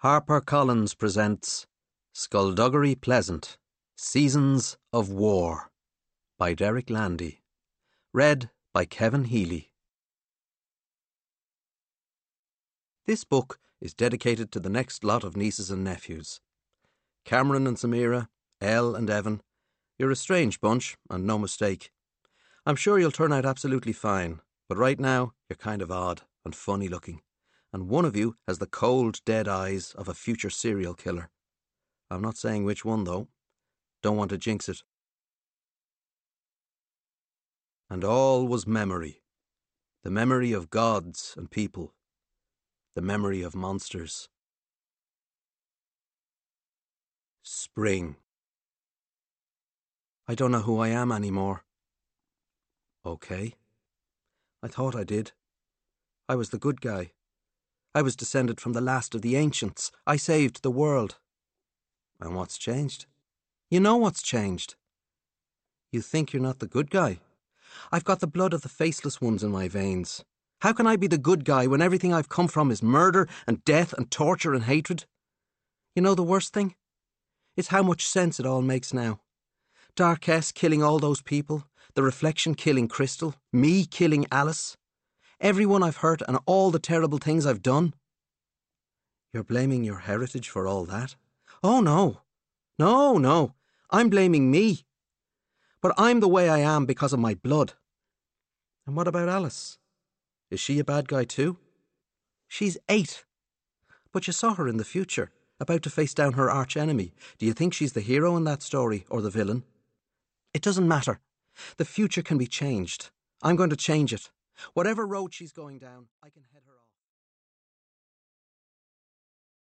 HarperCollins presents Skullduggery Pleasant, Seasons of War by Derek Landy. Read by Kevin Healy. This book is dedicated to the next lot of nieces and nephews. Cameron and Samira, Elle and Evan, you're a strange bunch, and no mistake. I'm sure you'll turn out absolutely fine, but right now you're kind of odd and funny looking, and one of you has the cold, dead eyes of a future serial killer. I'm not saying which one, though. Don't want to jinx it. And all was memory. The memory of gods and people. The memory of monsters. Spring. I don't know who I am anymore. Okay. I thought I did. I was the good guy. I was descended from the last of the ancients. I saved the world. And what's changed? You know what's changed. You think you're not the good guy. I've got the blood of the faceless ones in my veins. How can I be the good guy when everything I've come from is murder and death and torture and hatred? You know the worst thing? It's how much sense it all makes now. Dark S killing all those people, the Reflection killing Crystal, me killing Alice, everyone I've hurt and all the terrible things I've done. You're blaming your heritage for all that? Oh, no. No. I'm blaming me. But I'm the way I am because of my blood. And what about Alice? Is she a bad guy too? She's 8. But you saw her in the future, about to face down her arch-enemy. Do you think she's the hero in that story, or the villain? It doesn't matter. The future can be changed. I'm going to change it. Whatever road she's going down, I can head her off.